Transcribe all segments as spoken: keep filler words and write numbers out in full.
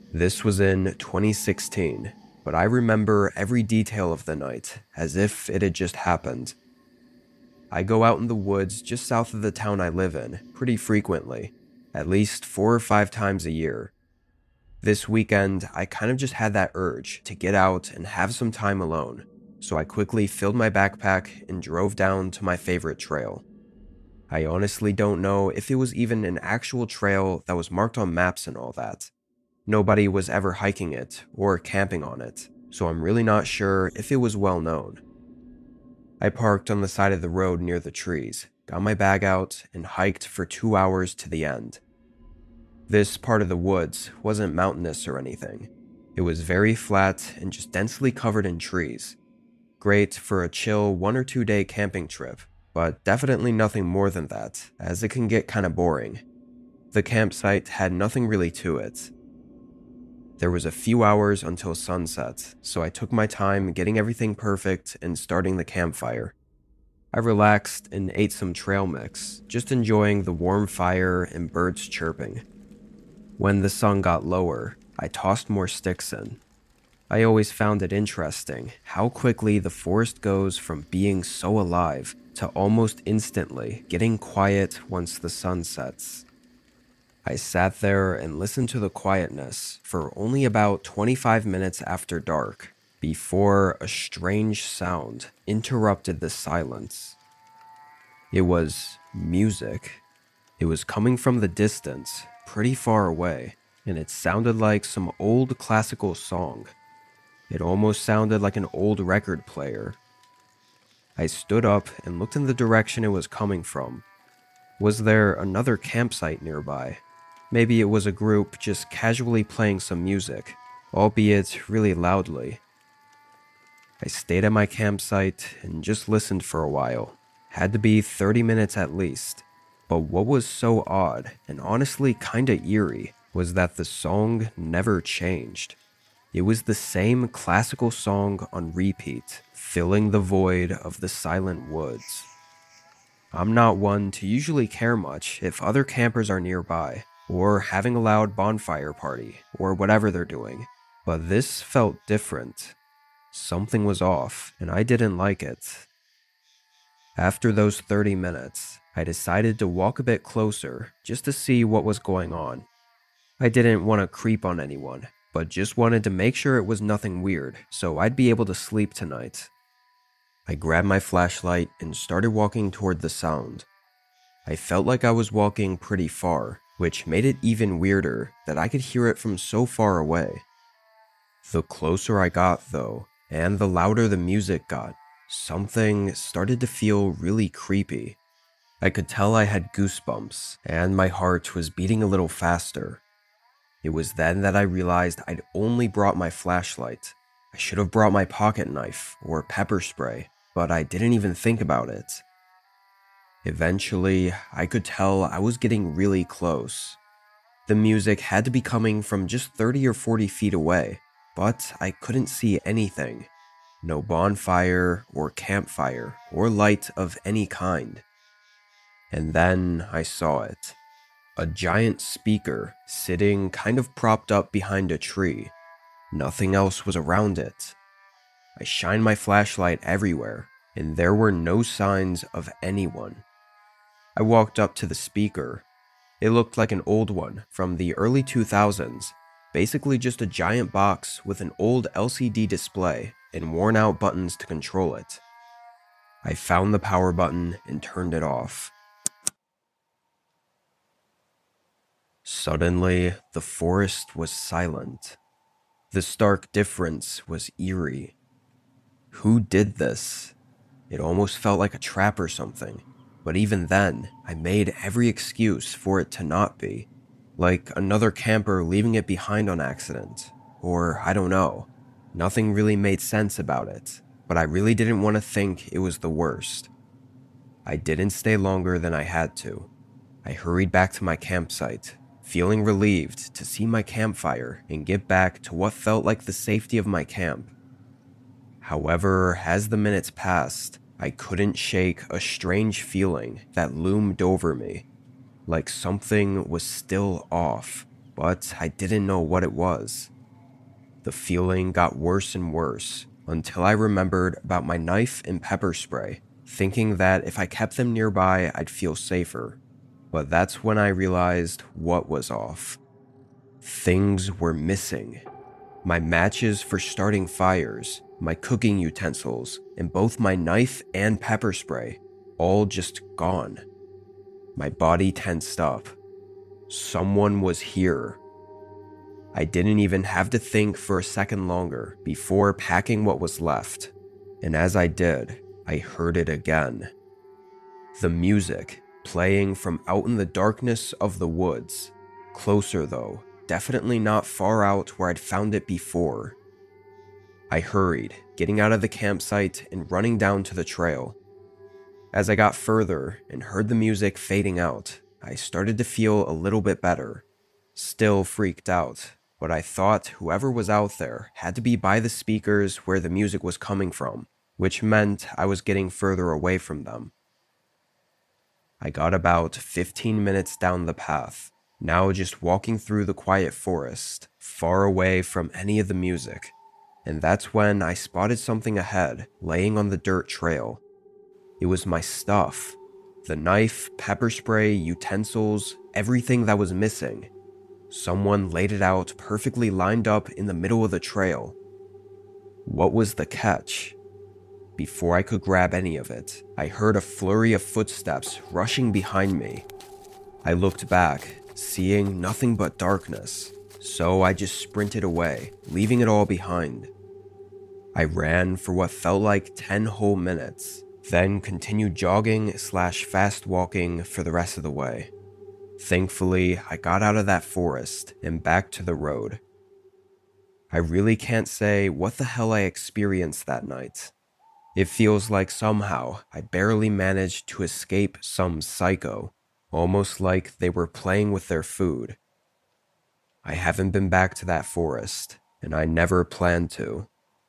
This was in twenty sixteen, but I remember every detail of the night as if it had just happened. I go out in the woods just south of the town I live in pretty frequently, at least four or five times a year. This weekend, I kind of just had that urge to get out and have some time alone, so I quickly filled my backpack and drove down to my favorite trail. I honestly don't know if it was even an actual trail that was marked on maps and all that. Nobody was ever hiking it or camping on it, so I'm really not sure if it was well known. I parked on the side of the road near the trees, got my bag out, and hiked for two hours to the end. This part of the woods wasn't mountainous or anything. It was very flat and just densely covered in trees. Great for a chill one or two day camping trip, but definitely nothing more than that, as it can get kinda boring. The campsite had nothing really to it. There was a few hours until sunset, so I took my time getting everything perfect and starting the campfire. I relaxed and ate some trail mix, just enjoying the warm fire and birds chirping. When the sun got lower, I tossed more sticks in. I always found it interesting how quickly the forest goes from being so alive to almost instantly getting quiet once the sun sets. I sat there and listened to the quietness for only about twenty-five minutes after dark, before a strange sound interrupted the silence. It was music. It was coming from the distance, pretty far away, and it sounded like some old classical song. It almost sounded like an old record player. I stood up and looked in the direction it was coming from. Was there another campsite nearby? Maybe it was a group just casually playing some music, albeit really loudly. I stayed at my campsite and just listened for a while. Had to be thirty minutes at least. But what was so odd, and honestly kinda eerie, was that the song never changed. It was the same classical song on repeat, filling the void of the silent woods. I'm not one to usually care much if other campers are nearby, or having a loud bonfire party, or whatever they're doing, but this felt different. Something was off, and I didn't like it. After those thirty minutes, I decided to walk a bit closer just to see what was going on. I didn't want to creep on anyone, but just wanted to make sure it was nothing weird so I'd be able to sleep tonight. I grabbed my flashlight and started walking toward the sound. I felt like I was walking pretty far, which made it even weirder that I could hear it from so far away. The closer I got, though, and the louder the music got, something started to feel really creepy. I could tell I had goosebumps, and my heart was beating a little faster. It was then that I realized I'd only brought my flashlight. I should have brought my pocket knife or pepper spray, but I didn't even think about it. Eventually, I could tell I was getting really close. The music had to be coming from just thirty or forty feet away, but I couldn't see anything. No bonfire or campfire or light of any kind. And then I saw it. A giant speaker sitting kind of propped up behind a tree. Nothing else was around it. I shined my flashlight everywhere, and there were no signs of anyone. I walked up to the speaker. It looked like an old one from the early two thousands, basically just a giant box with an old L C D display and worn out buttons to control it. I found the power button and turned it off. Suddenly, the forest was silent. The stark difference was eerie. Who did this? It almost felt like a trap or something, but even then, I made every excuse for it to not be. Like another camper leaving it behind on accident, or I don't know. Nothing really made sense about it, but I really didn't want to think it was the worst. I didn't stay longer than I had to. I hurried back to my campsite, feeling relieved to see my campfire and get back to what felt like the safety of my camp. However, as the minutes passed, I couldn't shake a strange feeling that loomed over me, like something was still off. but I didn't know what it was. The feeling got worse and worse until I remembered about my knife and pepper spray, thinking that if I kept them nearby, I'd feel safer. But that's when I realized what was off. Things were missing. My matches for starting fires, my cooking utensils, and both my knife and pepper spray, all just gone. My body tensed up. Someone was here. I didn't even have to think for a second longer before packing what was left, and as I did, I heard it again. The music playing from out in the darkness of the woods, closer though, definitely not far out where I'd found it before. I hurried, getting out of the campsite and running down to the trail. As I got further and heard the music fading out, I started to feel a little bit better. Still freaked out, but I thought whoever was out there had to be by the speakers where the music was coming from, which meant I was getting further away from them. I got about fifteen minutes down the path, now just walking through the quiet forest, far away from any of the music, and that's when I spotted something ahead, laying on the dirt trail. It was my stuff. The knife, pepper spray, utensils, everything that was missing. Someone laid it out perfectly lined up in the middle of the trail. What was the catch? Before I could grab any of it, I heard a flurry of footsteps rushing behind me. I looked back, seeing nothing but darkness, so I just sprinted away, leaving it all behind. I ran for what felt like ten whole minutes, then continued jogging slash fast walking for the rest of the way. Thankfully, I got out of that forest and back to the road. I really can't say what the hell I experienced that night. It feels like somehow I barely managed to escape some psycho, almost like they were playing with their food. I haven't been back to that forest, and I never plan to.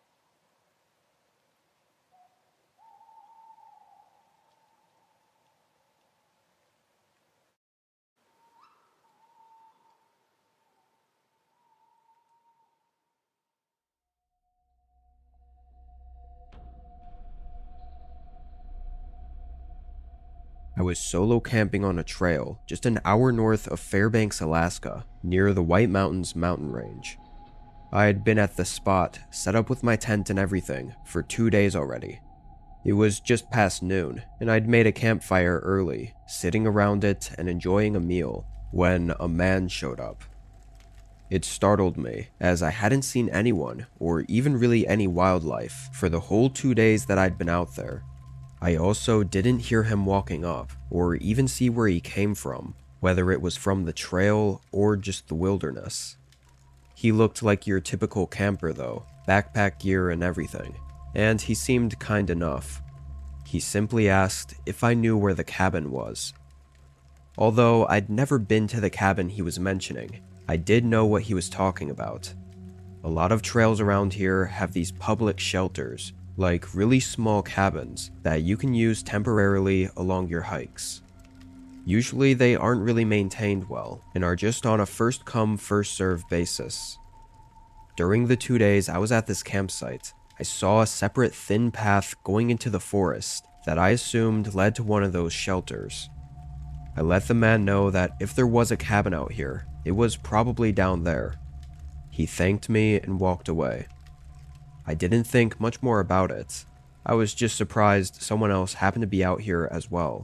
I was solo camping on a trail just an hour north of Fairbanks, Alaska, near the White Mountains mountain range. I had been at the spot, set up with my tent and everything, for two days already. It was just past noon, and I'd made a campfire early, sitting around it and enjoying a meal, when a man showed up. It startled me, as I hadn't seen anyone, or even really any wildlife, for the whole two days that I'd been out there. I also didn't hear him walking up, or even see where he came from, whether it was from the trail or just the wilderness. He looked like your typical camper though, backpack gear and everything, and he seemed kind enough. He simply asked if I knew where the cabin was. Although I'd never been to the cabin he was mentioning, I did know what he was talking about. A lot of trails around here have these public shelters, like really small cabins that you can use temporarily along your hikes. Usually they aren't really maintained well and are just on a first come first served basis. During the two days I was at this campsite, I saw a separate thin path going into the forest that I assumed led to one of those shelters. I let the man know that if there was a cabin out here, it was probably down there. He thanked me and walked away. I didn't think much more about it. I was just surprised someone else happened to be out here as well.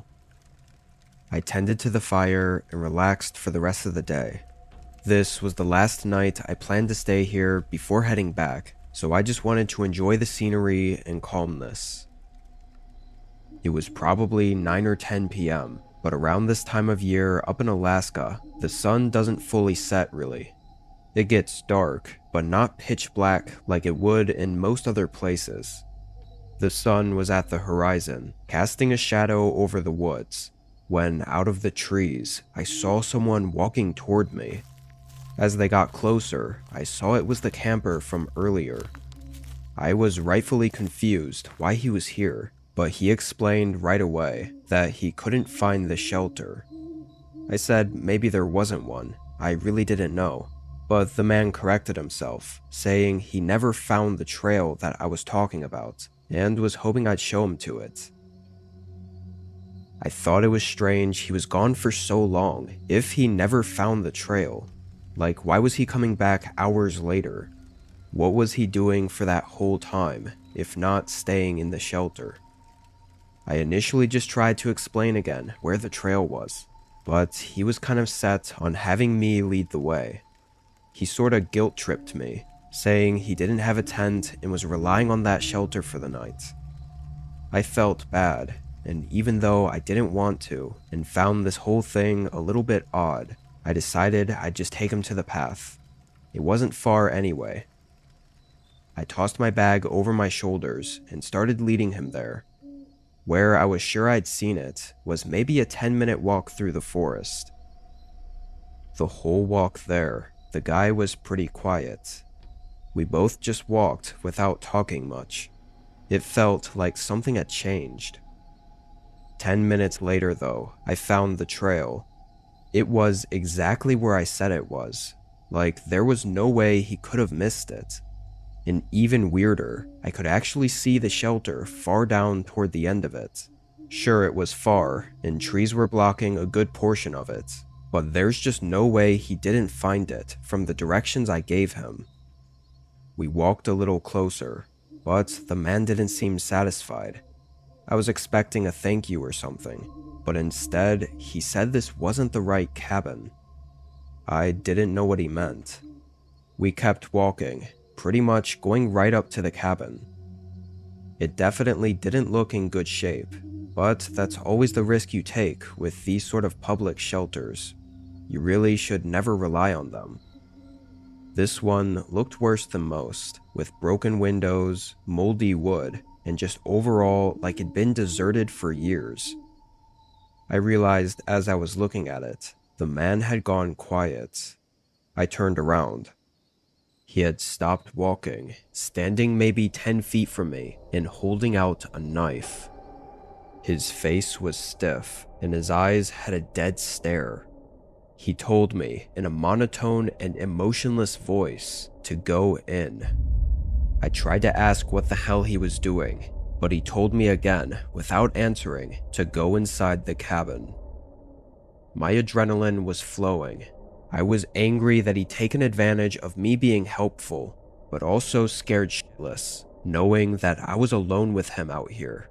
I tended to the fire and relaxed for the rest of the day. This was the last night I planned to stay here before heading back, so I just wanted to enjoy the scenery and calmness. It was probably nine or ten p m, but around this time of year up in Alaska, the sun doesn't fully set really. It gets dark, but not pitch black like it would in most other places. The sun was at the horizon, casting a shadow over the woods, when out of the trees, I saw someone walking toward me. As they got closer, I saw it was the camper from earlier. I was rightfully confused why he was here, but he explained right away that he couldn't find the shelter. I said maybe there wasn't one, I really didn't know. But the man corrected himself, saying he never found the trail that I was talking about, and was hoping I'd show him to it. I thought it was strange he was gone for so long if he never found the trail. Like, why was he coming back hours later? What was he doing for that whole time, if not staying in the shelter? I initially just tried to explain again where the trail was, but he was kind of set on having me lead the way. He sorta guilt-tripped me, saying he didn't have a tent and was relying on that shelter for the night. I felt bad, and even though I didn't want to and found this whole thing a little bit odd, I decided I'd just take him to the path. It wasn't far anyway. I tossed my bag over my shoulders and started leading him there. Where I was sure I'd seen it was maybe a ten minute walk through the forest. The whole walk there, the guy was pretty quiet. We both just walked without talking much. It felt like something had changed. Ten minutes later though, I found the trail. It was exactly where I said it was. Like, there was no way he could have missed it. And even weirder, I could actually see the shelter far down toward the end of it. Sure, it was far, and trees were blocking a good portion of it, but there's just no way he didn't find it from the directions I gave him. We walked a little closer, but the man didn't seem satisfied. I was expecting a thank you or something, but instead, he said this wasn't the right cabin. I didn't know what he meant. We kept walking, pretty much going right up to the cabin. It definitely didn't look in good shape, but that's always the risk you take with these sort of public shelters. You really should never rely on them. This one looked worse than most, with broken windows, moldy wood, and just overall like it'd been deserted for years. I realized as I was looking at it, the man had gone quiet. I turned around. He had stopped walking, standing maybe ten feet from me and holding out a knife. His face was stiff and his eyes had a dead stare. He told me in a monotone and emotionless voice to go in. I tried to ask what the hell he was doing, but he told me again, without answering, to go inside the cabin. My adrenaline was flowing. I was angry that he'd taken advantage of me being helpful, but also scared shitless, knowing that I was alone with him out here.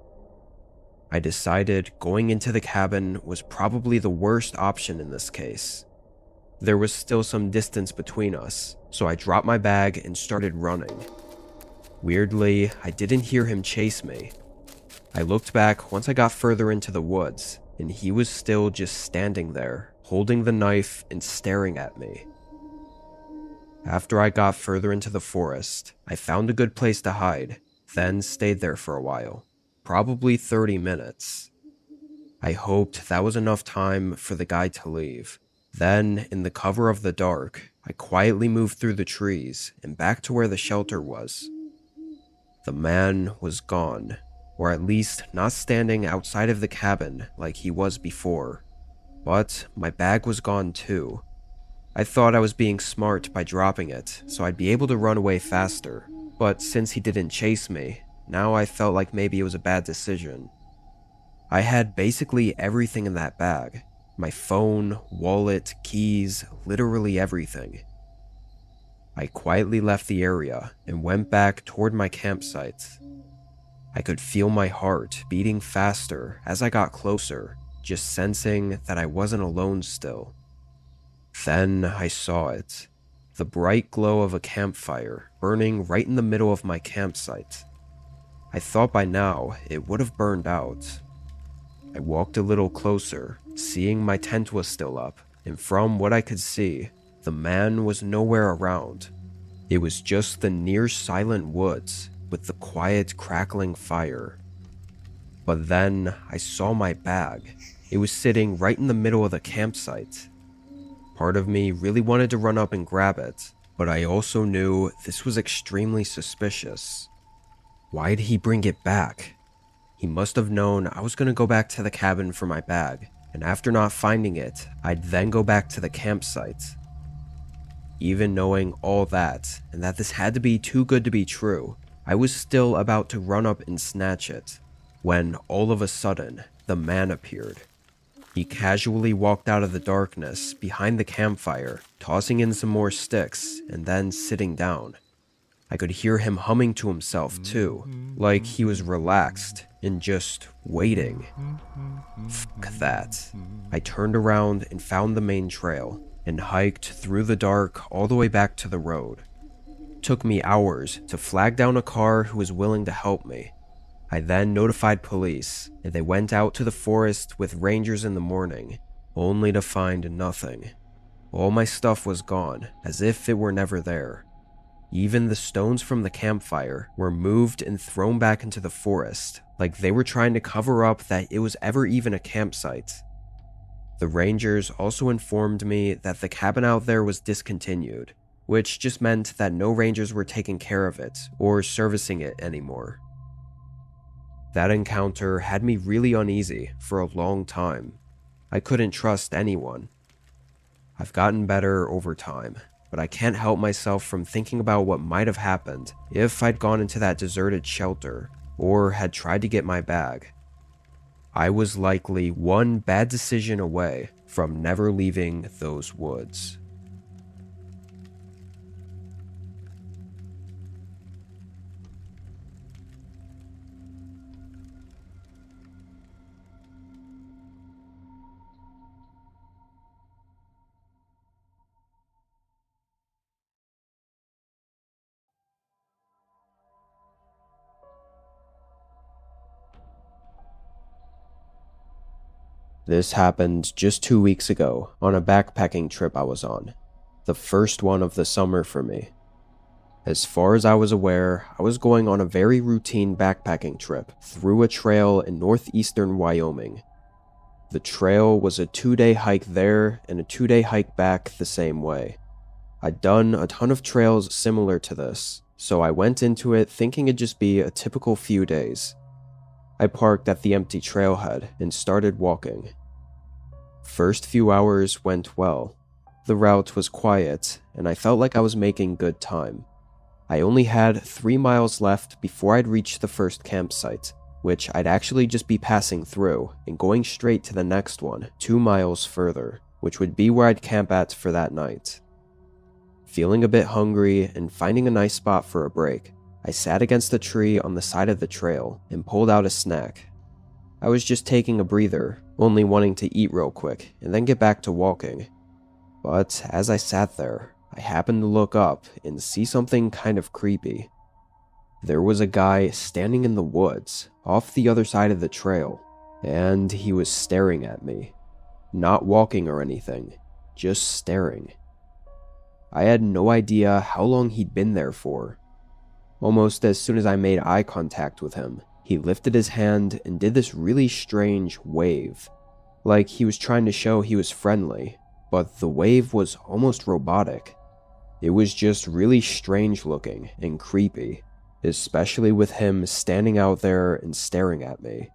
I decided going into the cabin was probably the worst option in this case. There was still some distance between us, so I dropped my bag and started running. Weirdly, I didn't hear him chase me. I looked back once I got further into the woods, and he was still just standing there, holding the knife and staring at me. After I got further into the forest, I found a good place to hide, then stayed there for a while, probably thirty minutes. I hoped that was enough time for the guy to leave. Then, in the cover of the dark, I quietly moved through the trees and back to where the shelter was. The man was gone, or at least not standing outside of the cabin like he was before. But my bag was gone too. I thought I was being smart by dropping it, so I'd be able to run away faster. But since he didn't chase me, now I felt like maybe it was a bad decision. I had basically everything in that bag. My phone, wallet, keys, literally everything. I quietly left the area and went back toward my campsite. I could feel my heart beating faster as I got closer, just sensing that I wasn't alone still. Then I saw it. The bright glow of a campfire burning right in the middle of my campsite. I thought by now it would have burned out. I walked a little closer, seeing my tent was still up, and from what I could see, the man was nowhere around. It was just the near silent woods with the quiet crackling fire. But then I saw my bag. It was sitting right in the middle of the campsite. Part of me really wanted to run up and grab it, but I also knew this was extremely suspicious. Why'd he bring it back? He must have known I was going to go back to the cabin for my bag, and after not finding it, I'd then go back to the campsite. Even knowing all that, and that this had to be too good to be true, I was still about to run up and snatch it, when all of a sudden, the man appeared. He casually walked out of the darkness behind the campfire, tossing in some more sticks, and then sitting down. I could hear him humming to himself too, like he was relaxed and just waiting. Fuck that. I turned around and found the main trail, and hiked through the dark all the way back to the road. Took me hours to flag down a car who was willing to help me. I then notified police, and they went out to the forest with rangers in the morning, only to find nothing. All my stuff was gone, as if it were never there. Even the stones from the campfire were moved and thrown back into the forest, like they were trying to cover up that it was ever even a campsite. The rangers also informed me that the cabin out there was discontinued, which just meant that no rangers were taking care of it or servicing it anymore. That encounter had me really uneasy for a long time. I couldn't trust anyone. I've gotten better over time, but I can't help myself from thinking about what might have happened if I'd gone into that deserted shelter or had tried to get my bag. I was likely one bad decision away from never leaving those woods. This happened just two weeks ago on a backpacking trip I was on, the first one of the summer for me. As far as I was aware, I was going on a very routine backpacking trip through a trail in northeastern Wyoming. The trail was a two-day hike there and a two-day hike back the same way. I'd done a ton of trails similar to this, so I went into it thinking it'd just be a typical few days. I parked at the empty trailhead and started walking. First few hours went well. The route was quiet, and I felt like I was making good time. I only had three miles left before I'd reach the first campsite, which I'd actually just be passing through and going straight to the next one, two miles further, which would be where I'd camp at for that night. Feeling a bit hungry and finding a nice spot for a break, I sat against a tree on the side of the trail and pulled out a snack. I was just taking a breather, only wanting to eat real quick and then get back to walking. But as I sat there, I happened to look up and see something kind of creepy. There was a guy standing in the woods, off the other side of the trail, and he was staring at me. Not walking or anything, just staring. I had no idea how long he'd been there for. Almost as soon as I made eye contact with him, he lifted his hand and did this really strange wave, like he was trying to show he was friendly, but the wave was almost robotic. It was just really strange looking and creepy, especially with him standing out there and staring at me.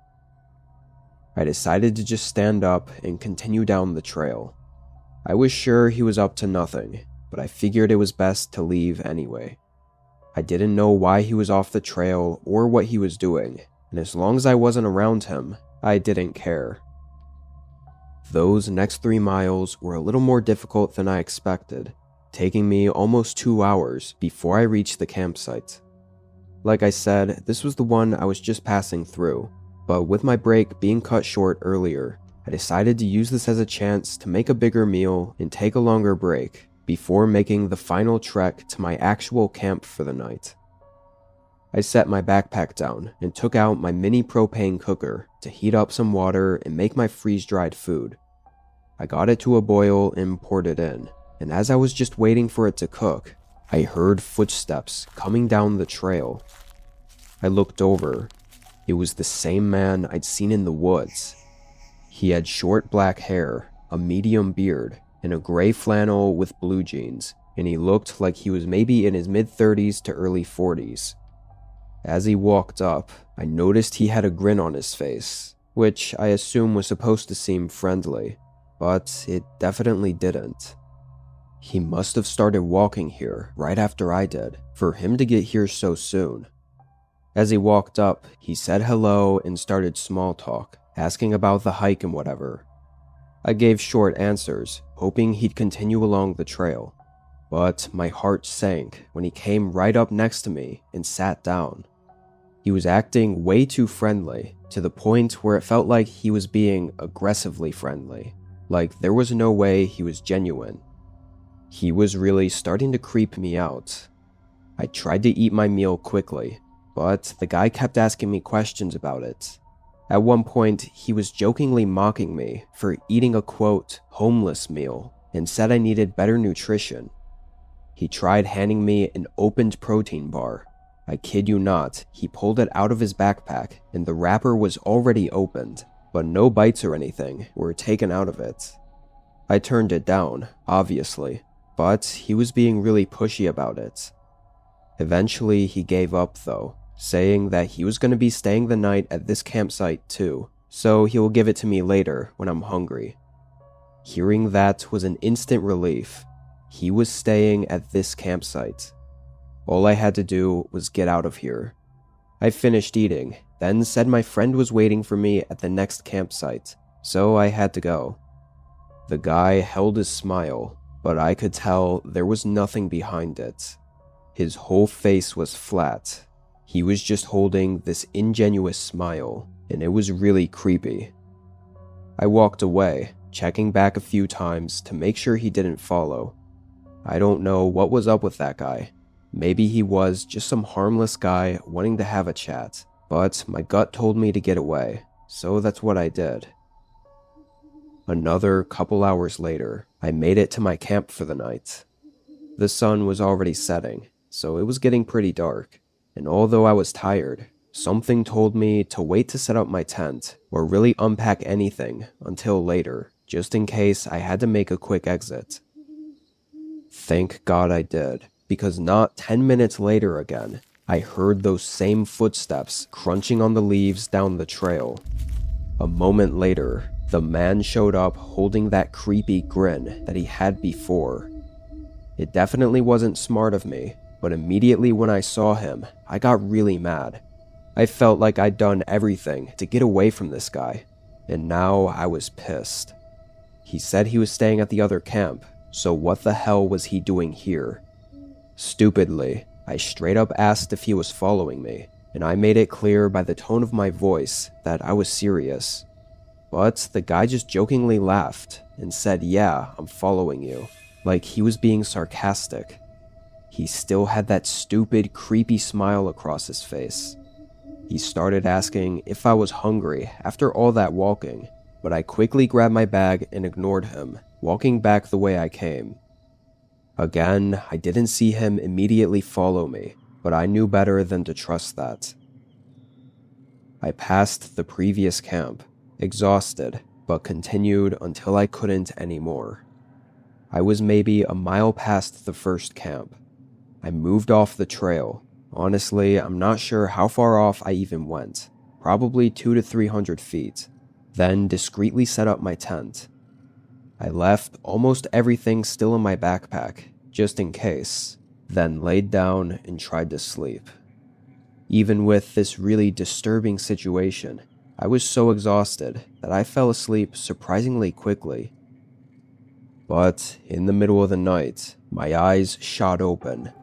I decided to just stand up and continue down the trail. I was sure he was up to nothing, but I figured it was best to leave anyway. I didn't know why he was off the trail or what he was doing, and as long as I wasn't around him, I didn't care. Those next three miles were a little more difficult than I expected, taking me almost two hours before I reached the campsite. Like I said, this was the one I was just passing through, but with my break being cut short earlier, I decided to use this as a chance to make a bigger meal and take a longer break before making the final trek to my actual camp for the night. I set my backpack down and took out my mini propane cooker to heat up some water and make my freeze-dried food. I got it to a boil and poured it in, and as I was just waiting for it to cook, I heard footsteps coming down the trail. I looked over. It was the same man I'd seen in the woods. He had short black hair, a medium beard, and a gray flannel with blue jeans, and he looked like he was maybe in his mid-thirties to early forties. As he walked up, I noticed he had a grin on his face, which I assume was supposed to seem friendly, but it definitely didn't. He must have started walking here right after I did, for him to get here so soon. As he walked up, he said hello and started small talk, asking about the hike and whatever. I gave short answers, hoping he'd continue along the trail, but my heart sank when he came right up next to me and sat down. He was acting way too friendly, to the point where it felt like he was being aggressively friendly, like there was no way he was genuine. He was really starting to creep me out. I tried to eat my meal quickly, but the guy kept asking me questions about it. At one point, he was jokingly mocking me for eating a quote, homeless meal, and said I needed better nutrition. He tried handing me an opened protein bar. I kid you not, he pulled it out of his backpack and the wrapper was already opened, but no bites or anything were taken out of it. I turned it down, obviously, but he was being really pushy about it. Eventually, he gave up though, saying that he was going to be staying the night at this campsite too, so he will give it to me later when I'm hungry. Hearing that was an instant relief. He was staying at this campsite. All I had to do was get out of here. I finished eating, then said my friend was waiting for me at the next campsite, so I had to go. The guy held his smile, but I could tell there was nothing behind it. His whole face was flat. He was just holding this ingenuous smile, and it was really creepy. I walked away, checking back a few times to make sure he didn't follow. I don't know what was up with that guy. Maybe he was just some harmless guy wanting to have a chat, but my gut told me to get away, so that's what I did. Another couple hours later, I made it to my camp for the night. The sun was already setting, so it was getting pretty dark, and although I was tired, something told me to wait to set up my tent or really unpack anything until later, just in case I had to make a quick exit. Thank God I did, because not ten minutes later again, I heard those same footsteps crunching on the leaves down the trail. A moment later, the man showed up holding that creepy grin that he had before. It definitely wasn't smart of me, but immediately when I saw him, I got really mad. I felt like I'd done everything to get away from this guy, and now I was pissed. He said he was staying at the other camp, so what the hell was he doing here? Stupidly, I straight up asked if he was following me, and I made it clear by the tone of my voice that I was serious. But the guy just jokingly laughed and said, "Yeah, I'm following you," like he was being sarcastic. He still had that stupid, creepy smile across his face. He started asking if I was hungry after all that walking, but I quickly grabbed my bag and ignored him, walking back the way I came. Again, I didn't see him immediately follow me, but I knew better than to trust that. I passed the previous camp, exhausted, but continued until I couldn't anymore. I was maybe a mile past the first camp. I moved off the trail. Honestly, I'm not sure how far off I even went, probably two to three hundred feet, then discreetly set up my tent. I left almost everything still in my backpack, just in case, then laid down and tried to sleep. Even with this really disturbing situation, I was so exhausted that I fell asleep surprisingly quickly. But in the middle of the night, my eyes shot open.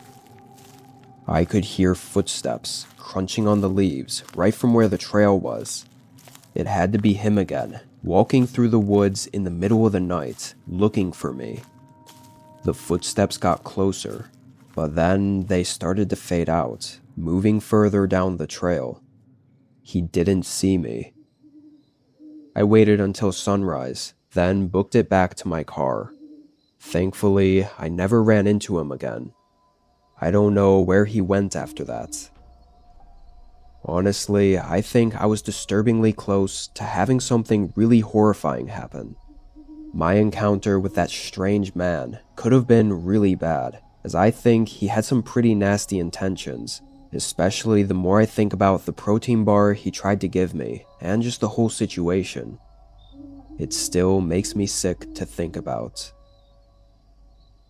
I could hear footsteps crunching on the leaves right from where the trail was. It had to be him again, walking through the woods in the middle of the night, looking for me. The footsteps got closer, but then they started to fade out, moving further down the trail. He didn't see me. I waited until sunrise, then booked it back to my car. Thankfully, I never ran into him again. I don't know where he went after that. Honestly, I think I was disturbingly close to having something really horrifying happen. My encounter with that strange man could have been really bad, as I think he had some pretty nasty intentions, especially the more I think about the protein bar he tried to give me, and just the whole situation. It still makes me sick to think about.